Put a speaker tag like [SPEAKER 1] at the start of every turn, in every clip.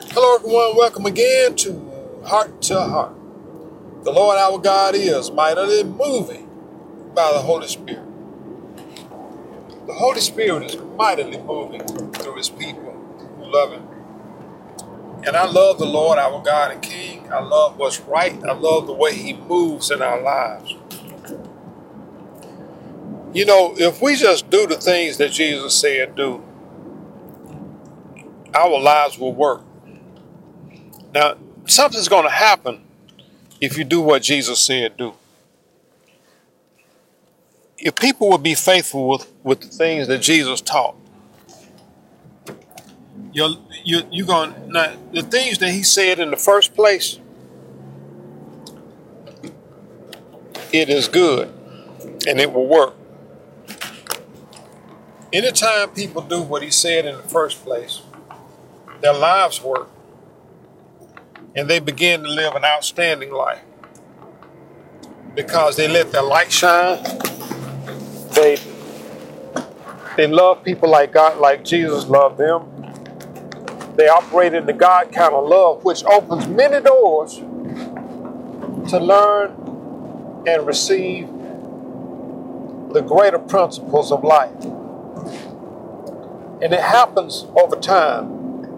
[SPEAKER 1] Hello, everyone. Welcome again to Heart to Heart. The Lord our God is mightily moving by the Holy Spirit. The Holy Spirit is mightily moving through His people who love Him. And I love the Lord our God and King. I love what's right. I love the way He moves in our lives. You know, if we just do the things that Jesus said do, our lives will work. Now, something's going to happen if you do what Jesus said do. If people would be faithful with the things that Jesus taught, you're going now the things that He said in the first place, it is good and it will work. Anytime people do what He said in the first place, their lives work and they begin to live an outstanding life because they let their light shine. They love people like God, like Jesus loved them. They operate in the God kind of love, which opens many doors to learn and receive the greater principles of life. And it happens over time.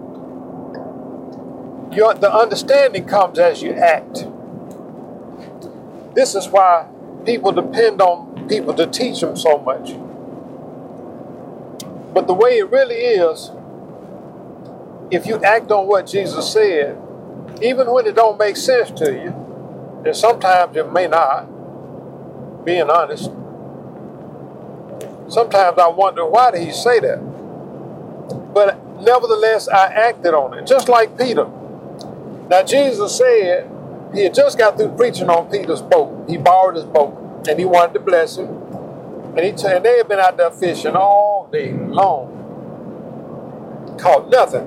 [SPEAKER 1] The understanding comes as you act. This is why people depend on people to teach them so much. But the way it really is, if you act on what Jesus said, even when it don't make sense to you, and sometimes it may not, being honest, sometimes I wonder, why did He say that? But nevertheless, I acted on it, just like Peter. Now, Jesus said He had just got through preaching on Peter's boat. He borrowed his boat, and He wanted to bless him. And they had been out there fishing all day long. Caught nothing.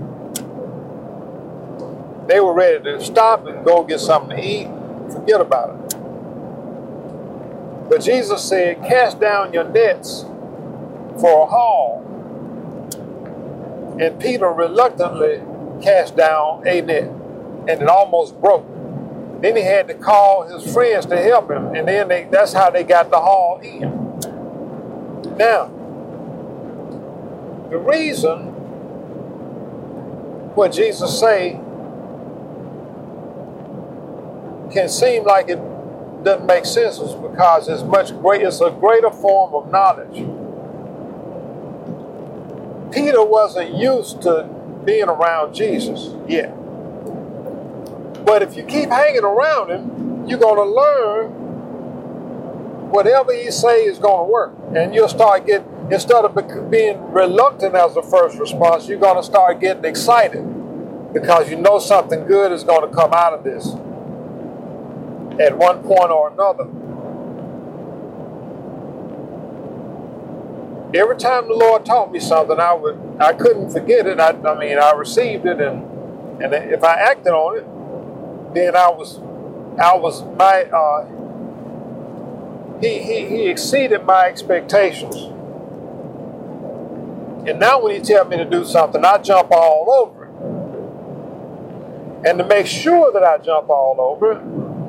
[SPEAKER 1] They were ready to stop and go get something to eat. Forget about it. But Jesus said, cast down your nets for a haul. And Peter reluctantly cast down a net, and it almost broke. Then he had to call his friends to help him, and then that's how they got the haul in. Now, the reason what Jesus say can seem like it doesn't make sense is because it's a greater form of knowledge. Peter wasn't used to being around Jesus yet. But if you keep hanging around Him, you're going to learn whatever He say is going to work. And you'll start getting, instead of being reluctant as a first response, you're going to start getting excited because you know something good is going to come out of this at one point or another. Every time the Lord taught me something, I couldn't forget it. I received it, and if I acted on it, then He exceeded my expectations. And now when He tells me to do something, I jump all over it. And to make sure that I jump all over it,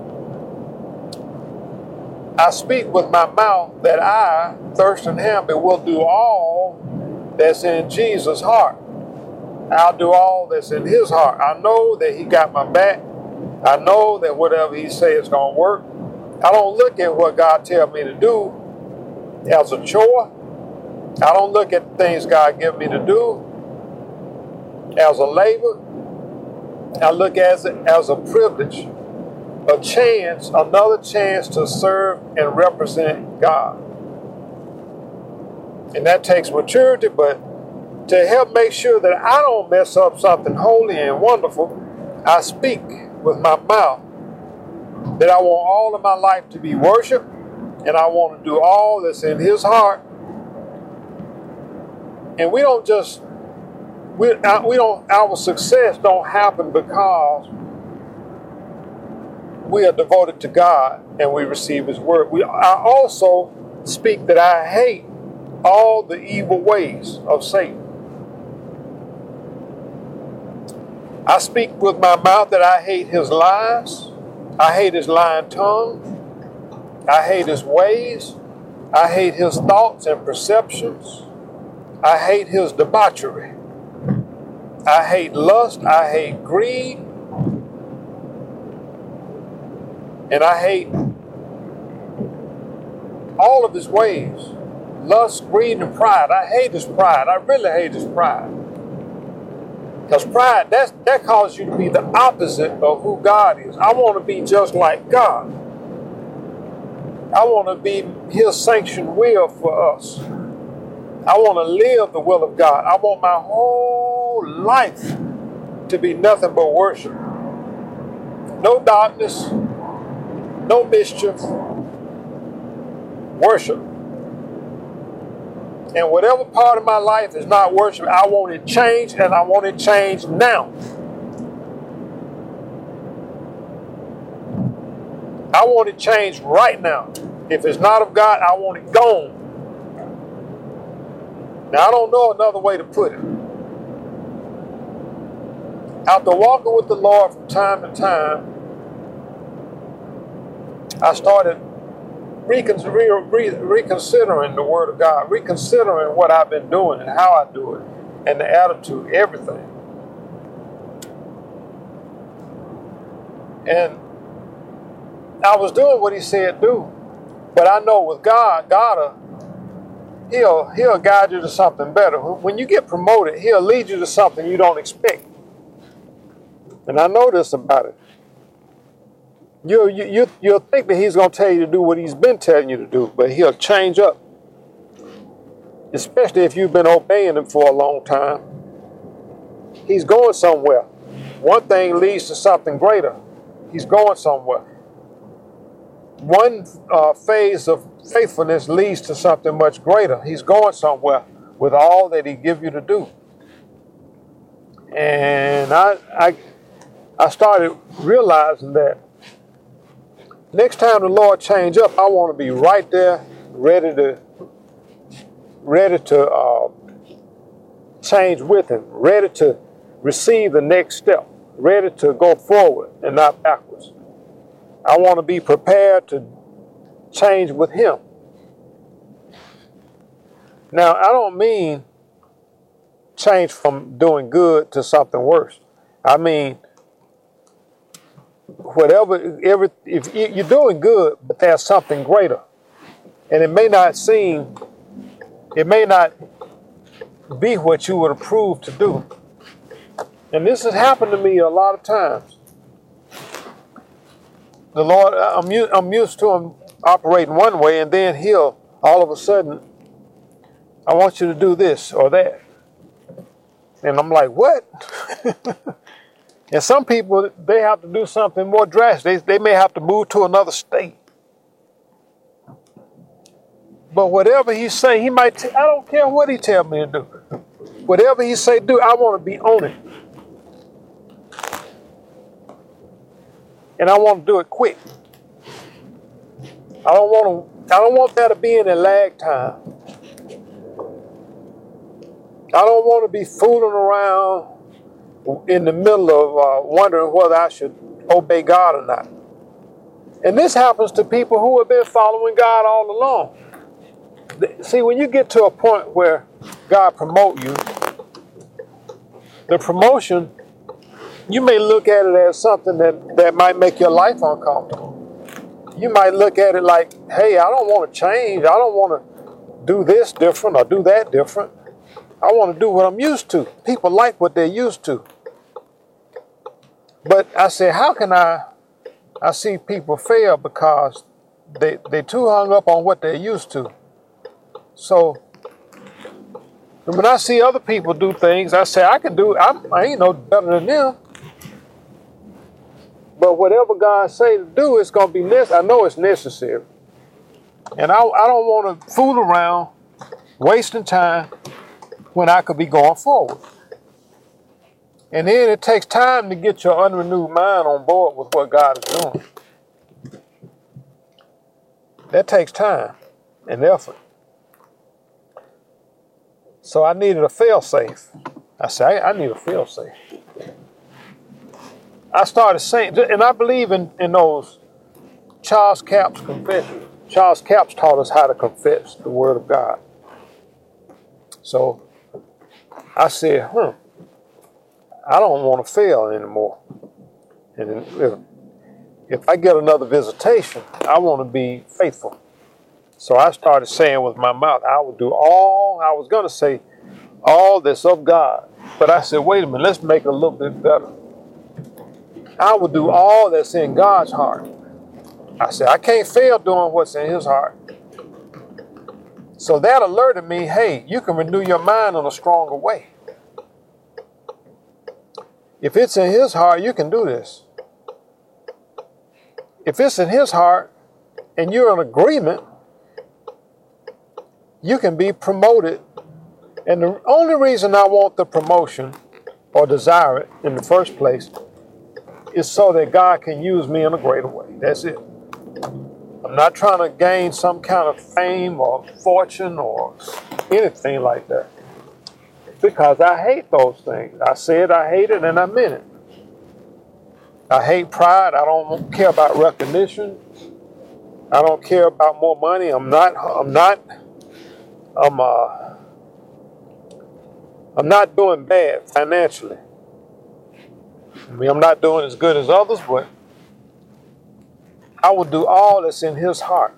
[SPEAKER 1] I speak with my mouth that I, Thurston Hamby, will do all that's in Jesus' heart. I'll do all that's in His heart. I know that He got my back. I know that whatever He says is going to work. I don't look at what God tells me to do as a chore. I don't look at the things God gives me to do as a labor. I look at it as a privilege, a chance, another chance to serve and represent God. And that takes maturity, but to help make sure that I don't mess up something holy and wonderful, I speak with my mouth that I want all of my life to be worship, and I want to do all that's in His heart. And our success don't happen because we are devoted to God and we receive His word. I also speak that I hate all the evil ways of Satan. I speak with my mouth that I hate his lies. I hate his lying tongue. I hate his ways. I hate his thoughts and perceptions. I hate his debauchery. I hate lust. I hate greed. And I hate all of his ways. Lust, greed, and pride. I hate his pride. I really hate his pride. Because pride, that causes you to be the opposite of who God is. I want to be just like God. I want to be his sanctioned will for us. I want to live the will of God. I want my whole life to be nothing but worship. No darkness, no mischief, worship. And whatever part of my life is not worship, I want it changed, and I want it changed now. I want it changed right now. If it's not of God, I want it gone. Now, I don't know another way to put it. After walking with the Lord from time to time, I started reconsidering the Word of God, reconsidering what I've been doing and how I do it, and the attitude, everything. And I was doing what he said do, but I know with God, He'll guide you to something better. When you get promoted, he'll lead you to something you don't expect. And I know this about it. You'll think that he's going to tell you to do what he's been telling you to do, but he'll change up. Especially if you've been obeying him for a long time. He's going somewhere. One thing leads to something greater. He's going somewhere. One phase of faithfulness leads to something much greater. He's going somewhere with all that he gives you to do. And I started realizing that next time the Lord change up, I want to be right there, ready to change with him, ready to receive the next step, ready to go forward and not backwards. I want to be prepared to change with him. Now, I don't mean change from doing good to something worse. I mean, if you're doing good, but there's something greater. And it may not be what you would approve to do. And this has happened to me a lot of times. The Lord, I'm used to him operating one way, and then he'll, all of a sudden, I want you to do this or that. And I'm like, what? And some people, they have to do something more drastic. They may have to move to another state. But whatever he say, he might, I don't care what he tell me to do. Whatever he say do, I want to be on it. And I want to do it quick. I don't want there to be any lag time. I don't want to be fooling around in the middle of wondering whether I should obey God or not. And this happens to people who have been following God all along. See, when you get to a point where God promote you, the promotion, you may look at it as something that might make your life uncomfortable. You might look at it like, hey, I don't want to change. I don't want to do this different or do that different. I want to do what I'm used to. People like what they're used to. But I say, how can I see people fail because they too hung up on what they're used to. So when I see other people do things, I say, I ain't no better than them. But whatever God say to do, it's going to be necessary. I know it's necessary. And I don't want to fool around, wasting time when I could be going forward. And then it takes time to get your unrenewed mind on board with what God is doing. That takes time and effort. So I needed a fail-safe. I say, I need a fail-safe. I started saying, and I believe in those Charles Capps confessions. Charles Capps taught us how to confess the Word of God. So I said, I don't want to fail anymore. And if I get another visitation, I want to be faithful. So I started saying with my mouth, I was going to say all that's of God. But I said, wait a minute, let's make it a little bit better. I will do all that's in God's heart. I said, I can't fail doing what's in his heart. So that alerted me, hey, you can renew your mind in a stronger way. If it's in his heart, you can do this. If it's in his heart and you're in agreement, you can be promoted. And the only reason I want the promotion or desire it in the first place is so that God can use me in a greater way. That's it. I'm not trying to gain some kind of fame or fortune or anything like that. Because I hate those things. I said I hate it and I meant it. I hate pride. I don't care about recognition. I don't care about more money. I'm not doing bad financially. I mean, I'm not doing as good as others, but I will do all that's in his heart.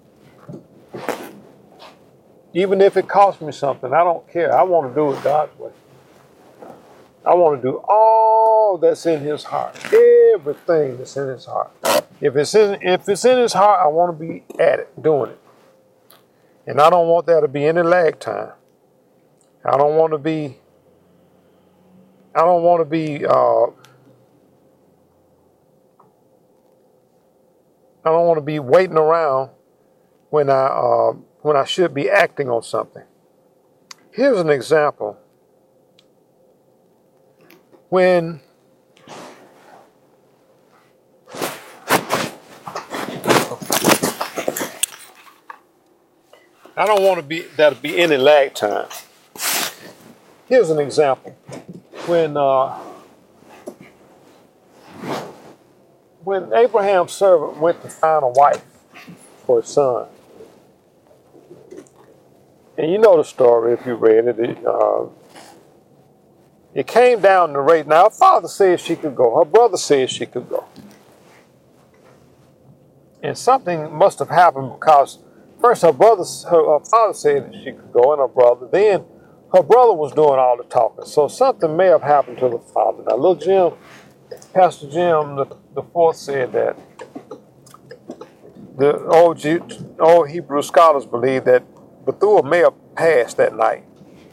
[SPEAKER 1] Even if it costs me something, I don't care. I want to do it God's way. I want to do all that's in his heart. Everything that's in his heart. If it's in his heart, I want to be at it, doing it. And I don't want there to be any lag time. I don't want to be waiting around when I should be acting on something. Here's an example. When I don't want to be there to be any lag time. Here's an example. When Abraham's servant went to find a wife for his son, and you know the story if you read it. It came down to rate. Now, her father said she could go. Her brother said she could go. And something must have happened because first her father said that she could go, and her brother. Then her brother was doing all the talking. So something may have happened to the father. Now, little Jim, Pastor Jim the fourth said that the old Hebrew scholars believe that Bethuel may have passed that night.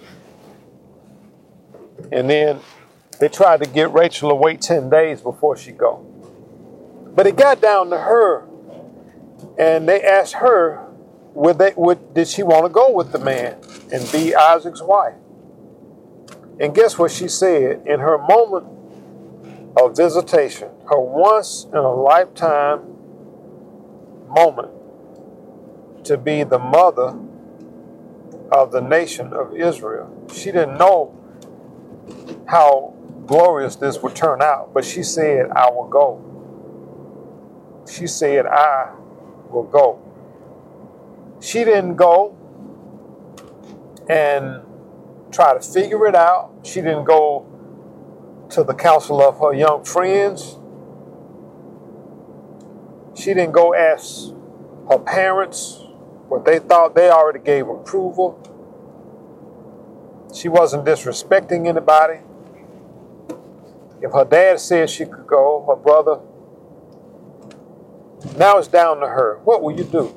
[SPEAKER 1] And then they tried to get Rachel to wait 10 days before she go. But it got down to her, and they asked her, did she want to go with the man and be Isaac's wife? And guess what she said? In her moment of visitation, her once in a lifetime moment to be the mother of the nation of Israel. She didn't know how glorious this would turn out, but she said, I will go. She said, I will go. She didn't go and try to figure it out. She didn't go to the council of her young friends. She didn't go ask her parents what they thought. They already gave approval. She wasn't disrespecting anybody. If her dad said she could go, her brother, now it's down to her. What will you do?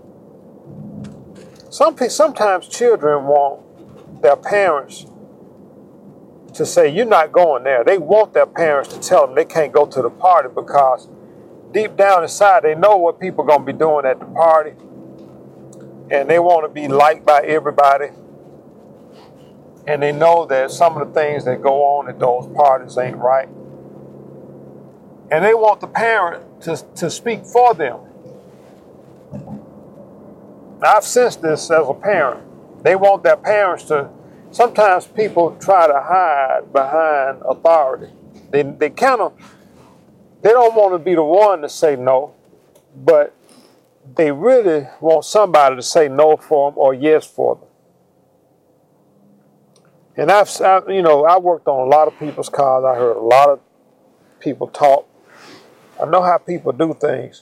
[SPEAKER 1] Sometimes children want their parents to say, you're not going there. They want their parents to tell them they can't go to the party because deep down inside they know what people are going to be doing at the party. And they want to be liked by everybody. And they know that some of the things that go on at those parties ain't right. And they want the parent to speak for them. I've sensed this as a parent. They want their parents to, sometimes people try to hide behind authority. They kind of They don't want to be the one to say no, but they really want somebody to say no for them or yes for them. And I worked on a lot of people's cars. I heard a lot of people talk. I know how people do things.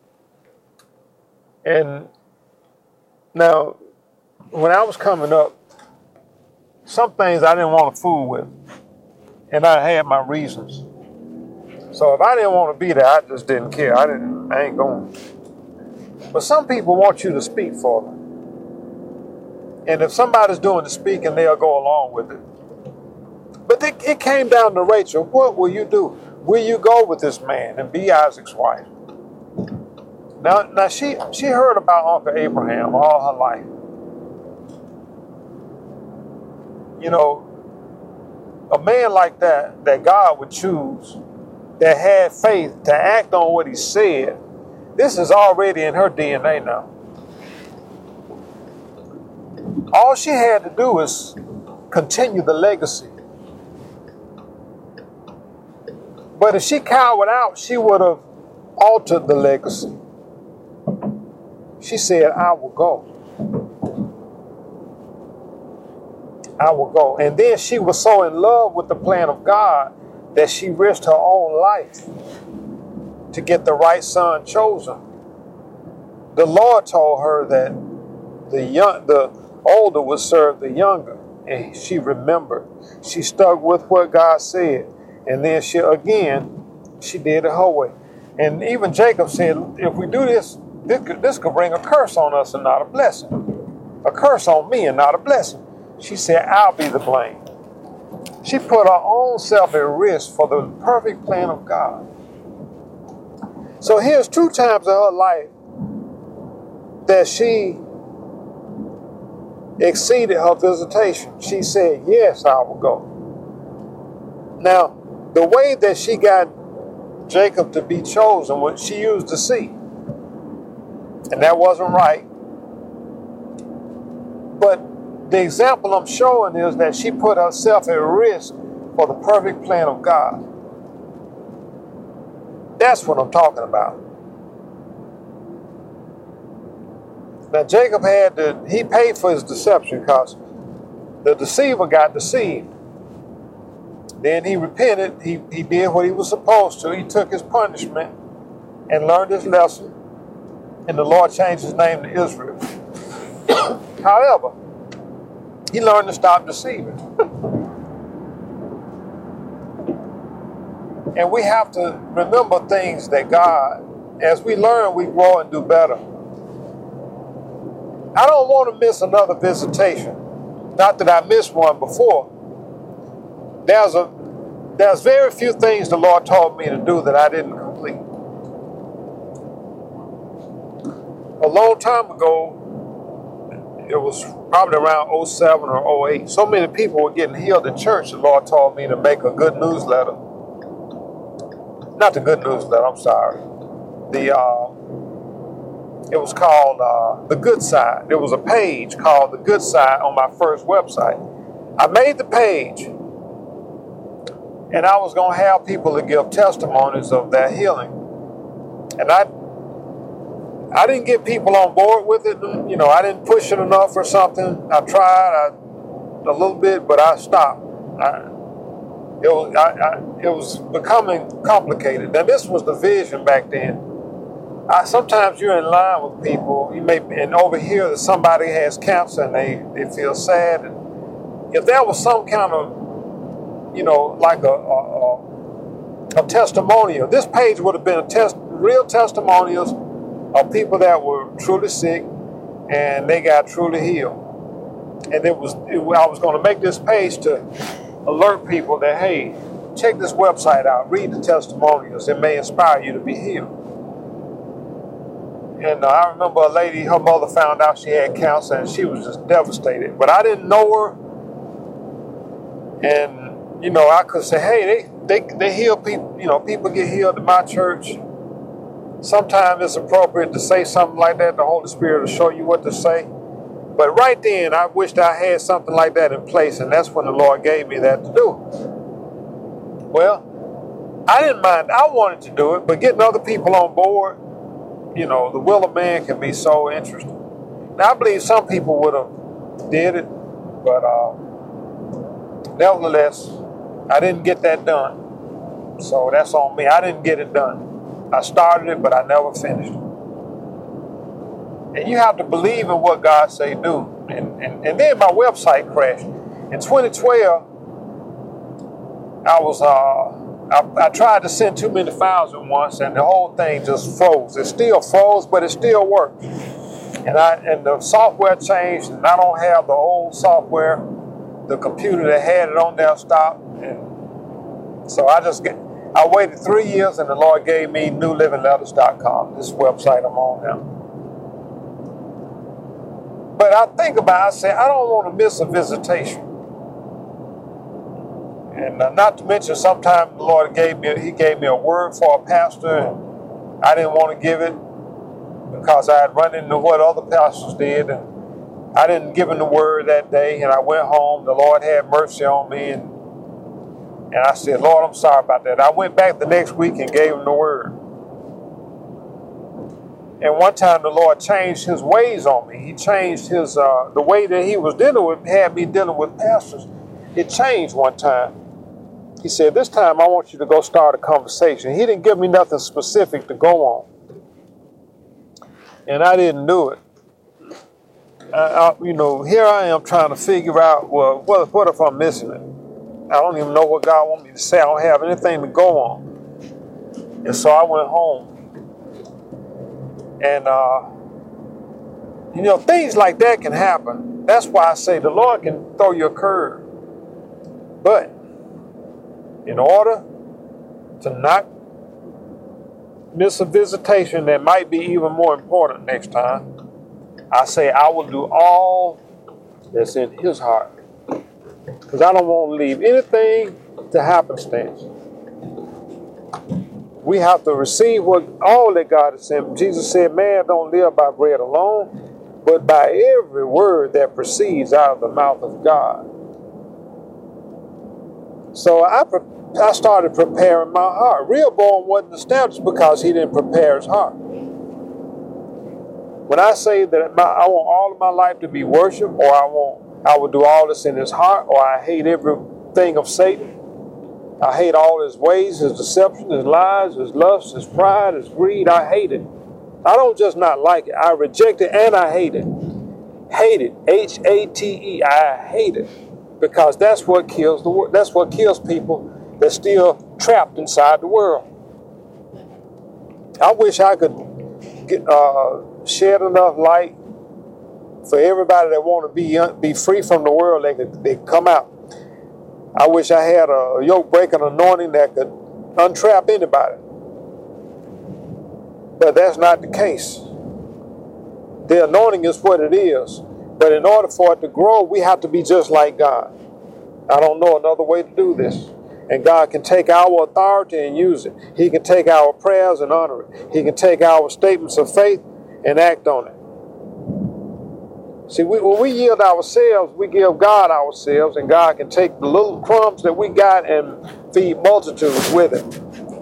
[SPEAKER 1] And now, when I was coming up, some things I didn't want to fool with. And I had my reasons. So if I didn't want to be there, I just didn't care. I ain't going. But some people want you to speak for them. And if somebody's doing the speaking, they'll go along with it. But it came down to Rachel. What will you do? Will you go with this man and be Isaac's wife? Now she heard about Uncle Abraham all her life. You know, a man like that God would choose, that had faith to act on what he said, this is already in her DNA now. All she had to do is continue the legacy. But if she cowered out, she would have altered the legacy. She said, I will go. I will go. And then she was so in love with the plan of God that she risked her own life to get the right son chosen. The Lord told her that the older would serve the younger. And she remembered. She stuck with what God said. And then she did it her way. And even Jacob said, if we do this could bring a curse on us and not a blessing. A curse on me and not a blessing. She said, I'll be the blame. She put her own self at risk for the perfect plan of God. So here's 2 times in her life that she exceeded her visitation. She said, yes, I will go. Now, the way that she got Jacob to be chosen was she used the sea. And that wasn't right. But the example I'm showing is that she put herself at risk for the perfect plan of God. That's what I'm talking about. Now Jacob he paid for his deception because the deceiver got deceived. Then he repented. He did what he was supposed to. He took his punishment and learned his lesson. And the Lord changed his name to Israel. However, he learned to stop deceiving. And we have to remember things that God, as we learn, we grow and do better. I don't want to miss another visitation. Not that I missed one before. There's very few things the Lord told me to do that I didn't complete. A long time ago, it was probably around 07 or 08. So many people were getting healed in church, the Lord told me to make a good newsletter. Not the good newsletter, I'm sorry. It was called The Good Side. There was a page called The Good Side on my first website. I made the page, and I was going to have people to give testimonies of their healing. And I didn't get people on board with it. You know, I didn't push it enough or something. I tried a little bit, but I stopped. It was becoming complicated. Now, this was the vision back then. Sometimes you're in line with people, and over here that somebody has cancer and they feel sad. And if there was some kind of, like a testimonial, this page would have been real testimonials of people that were truly sick and they got truly healed. And I was going to make this page to alert people that, hey, check this website out, read the testimonials. It may inspire you to be healed. And I remember a lady, her mother found out she had cancer and she was just devastated. But I didn't know her. And, I could say, hey, they heal people. People get healed in my church. Sometimes it's appropriate to say something like that. The Holy Spirit will show you what to say. But right then, I wished I had something like that in place. And that's when the Lord gave me that to do. Well, I didn't mind. I wanted to do it, but getting other people on board, you know, the will of man can be so interesting. Now, I believe some people would have did it, but nevertheless, I didn't get that done. So that's on me. I didn't get it done. I started it, but I never finished it. And you have to believe in what God say do. And then my website crashed. In 2012, I tried to send too many files at once, and the whole thing just froze. It still froze, but it still worked. And the software changed, and I don't have the old software. The computer that had it on there stopped, and so I waited 3 years, and the Lord gave me newlivingletters.com. This website I'm on now. But I think about it, I say, I don't want to miss a visitation. And not to mention, sometimes the Lord gave me a word for a pastor, and I didn't want to give it because I had run into what other pastors did, and I didn't give him the word that day, and I went home. The Lord had mercy on me, and I said, Lord, I'm sorry about that. I went back the next week and gave him the word. And one time the Lord changed his ways on me. He changed his the way that he was had me dealing with pastors. It changed one time. He said, this time I want you to go start a conversation. He didn't give me nothing specific to go on. And I didn't do it. Here I am trying to figure out, well, what if I'm missing it? I don't even know what God wants me to say. I don't have anything to go on. And so I went home. And, things like that can happen. That's why I say the Lord can throw you a curve. But in order to not miss a visitation that might be even more important next time, I say I will do all that's in his heart. Because I don't want to leave anything to happenstance. We have to receive all that God has sent. Jesus said, man don't live by bread alone, but by every word that proceeds out of the mouth of God. So I started preparing my heart. Rehoboam wasn't established because he didn't prepare his heart. When I say that I want all of my life to be worship, or I will do all this in his heart, or I hate everything of Satan, I hate all his ways, his deception, his lies, his lust, his pride, his greed. I hate it. I don't just not like it. I reject it and I hate it. Hate it. H-A-T-E. I hate it. Because that's what kills the world. That's what kills people that's still trapped inside the world. I wish I could shed enough light for everybody that want to be free from the world. They could come out. I wish I had a yoke-breaking anointing that could untrap anybody. But that's not the case. The anointing is what it is. But in order for it to grow, we have to be just like God. I don't know another way to do this. And God can take our authority and use it. He can take our prayers and honor it. He can take our statements of faith and act on it. See, when we yield ourselves, we give God ourselves, and God can take the little crumbs that we got and feed multitudes with it.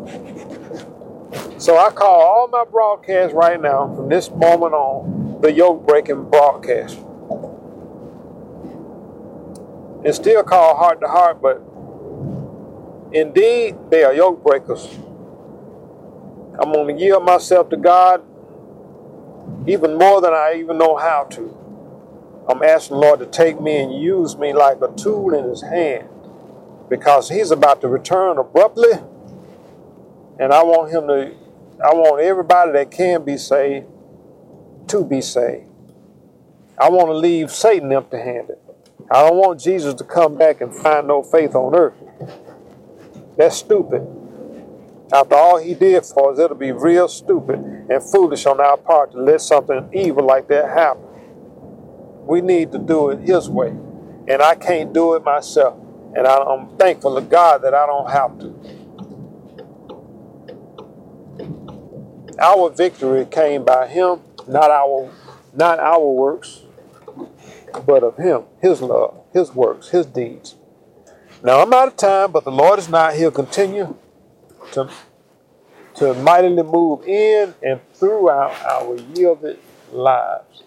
[SPEAKER 1] So I call all my broadcasts right now, from this moment on, the yoke-breaking broadcast. It's still called Heart to Heart, but indeed, they are yoke breakers. I'm going to yield myself to God even more than I even know how to. I'm asking the Lord to take me and use me like a tool in his hand, because he's about to return abruptly, and I want everybody that can be saved to be saved. I want to leave Satan empty-handed. I don't want Jesus to come back and find no faith on earth. That's stupid. After all he did for us, it'll be real stupid and foolish on our part to let something evil like that happen. We need to do it his way. And I can't do it myself. And I'm thankful to God that I don't have to. Our victory came by him, not our works, but of him, his love, his works, his deeds. Now I'm out of time, but the Lord is not. He'll continue to mightily move in and throughout our yielded lives.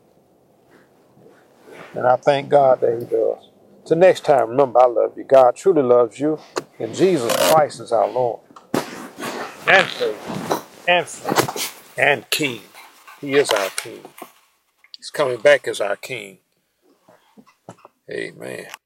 [SPEAKER 1] And I thank God that He does. Till next time, remember, I love you. God truly loves you, and Jesus Christ is our Lord and Savior and friend and King. He is our King. He's coming back as our King. Amen.